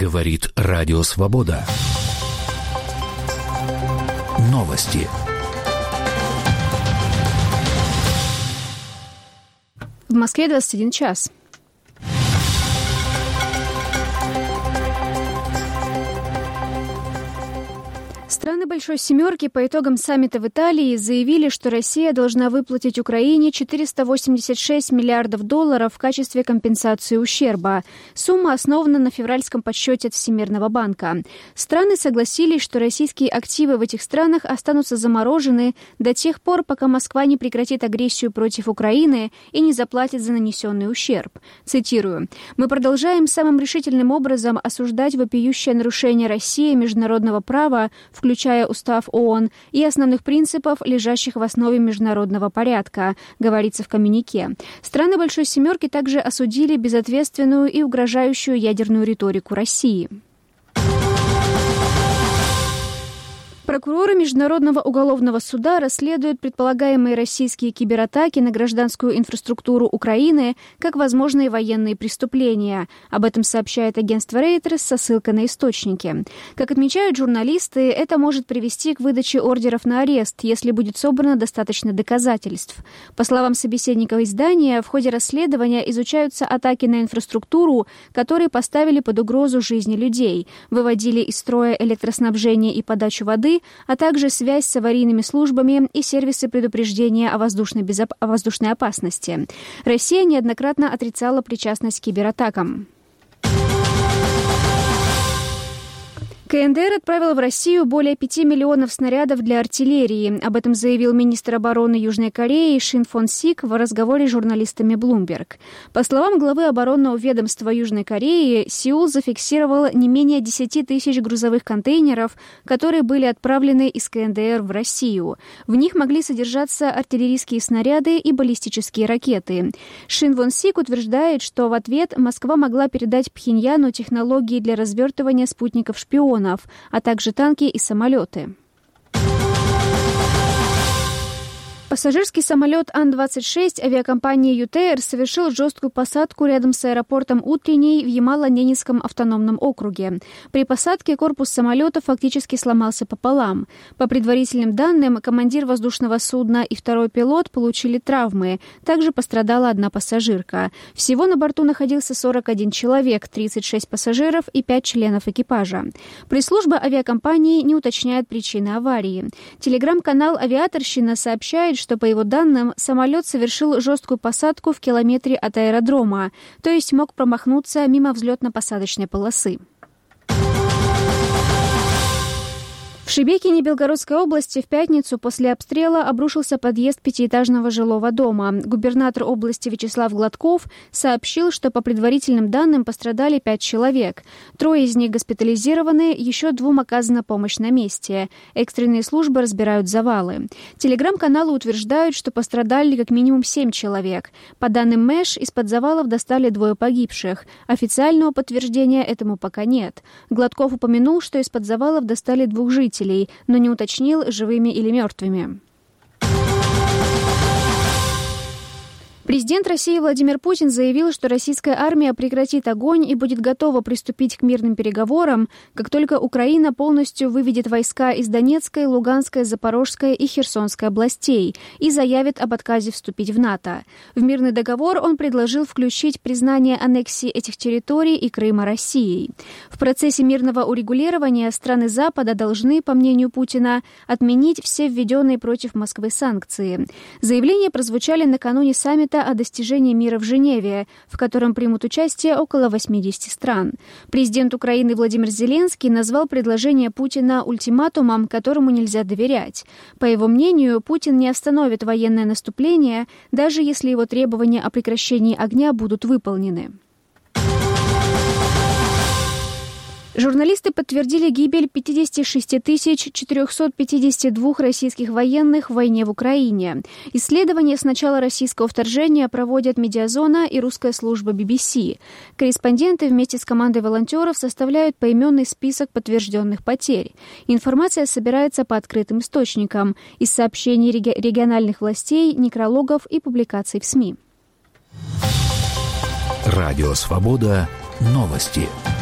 Говорит Радио Свобода. Новости. В Москве 21 час. Страны Большой Семерки по итогам саммита в Италии заявили, что Россия должна выплатить Украине $486 миллиардов в качестве компенсации ущерба. Сумма основана на февральском подсчете от Всемирного банка. Страны согласились, что российские активы в этих странах останутся заморожены до тех пор, пока Москва не прекратит агрессию против Украины и не заплатит за нанесенный ущерб. Цитирую. «Мы продолжаем самым решительным образом осуждать вопиющее нарушение России международного права, включая Устав ООН, и основных принципов, лежащих в основе международного порядка», говорится в коммюнике. Страны Большой Семерки также осудили безответственную и угрожающую ядерную риторику России. Прокуроры Международного уголовного суда расследуют предполагаемые российские кибератаки на гражданскую инфраструктуру Украины как возможные военные преступления. Об этом сообщает агентство Reuters со ссылкой на источники. Как отмечают журналисты, это может привести к выдаче ордеров на арест, если будет собрано достаточно доказательств. По словам собеседников издания, в ходе расследования изучаются атаки на инфраструктуру, которые поставили под угрозу жизни людей, выводили из строя электроснабжение и подачу воды, а также связь с аварийными службами и сервисы предупреждения о воздушной опасности. Россия неоднократно отрицала причастность к кибератакам. КНДР отправила в Россию более 5 миллионов снарядов для артиллерии. Об этом заявил министр обороны Южной Кореи Шин Фон Сик в разговоре с журналистами Bloomberg. По словам главы оборонного ведомства Южной Кореи, Сеул зафиксировал не менее 10 тысяч грузовых контейнеров, которые были отправлены из КНДР в Россию. В них могли содержаться артиллерийские снаряды и баллистические ракеты. Шин Фон Сик утверждает, что в ответ Москва могла передать Пхеньяну технологии для развертывания спутников-шпионов, а также танки и самолеты. Пассажирский самолет Ан-26 авиакомпании ЮТР совершил жесткую посадку рядом с аэропортом Утренний в Ямало-Ненецком автономном округе. При посадке корпус самолета фактически сломался пополам. По предварительным данным, командир воздушного судна и второй пилот получили травмы. Также пострадала одна пассажирка. Всего на борту находился 41 человек, 36 пассажиров и 5 членов экипажа. Пресс-служба авиакомпании не уточняет причины аварии. Телеграм-канал «Авиаторщина» сообщает, что, по его данным, самолет совершил жесткую посадку в километре от аэродрома, то есть мог промахнуться мимо взлетно-посадочной полосы. В Шебекине Белгородской области в пятницу после обстрела обрушился подъезд пятиэтажного жилого дома. Губернатор области Вячеслав Гладков сообщил, что по предварительным данным пострадали 5 человек. 3 из них госпитализированы, еще 2 оказана помощь на месте. Экстренные службы разбирают завалы. Телеграм-каналы утверждают, что пострадали как минимум 7 человек. По данным МЭШ, из-под завалов достали 2 погибших. Официального подтверждения этому пока нет. Гладков упомянул, что из-под завалов достали 2 жителей, но не уточнил, живыми или мертвыми. Президент России Владимир Путин заявил, что российская армия прекратит огонь и будет готова приступить к мирным переговорам, как только Украина полностью выведет войска из Донецкой, Луганской, Запорожской и Херсонской областей и заявит об отказе вступить в НАТО. В мирный договор он предложил включить признание аннексии этих территорий и Крыма Россией. В процессе мирного урегулирования страны Запада должны, по мнению Путина, отменить все введенные против Москвы санкции. Заявления прозвучали накануне саммита о достижении мира в Женеве, в котором примут участие около 80 стран. Президент Украины Владимир Зеленский назвал предложение Путина ультиматумом, которому нельзя доверять. По его мнению, Путин не остановит военное наступление, даже если его требования о прекращении огня будут выполнены. Журналисты подтвердили гибель 56 452 российских военных в войне в Украине. Исследование с начала российского вторжения проводят Медиазона и русская служба BBC. Корреспонденты вместе с командой волонтеров составляют поименный список подтвержденных потерь. Информация собирается по открытым источникам из сообщений региональных властей, некрологов и публикаций в СМИ. Радио Свобода. Новости.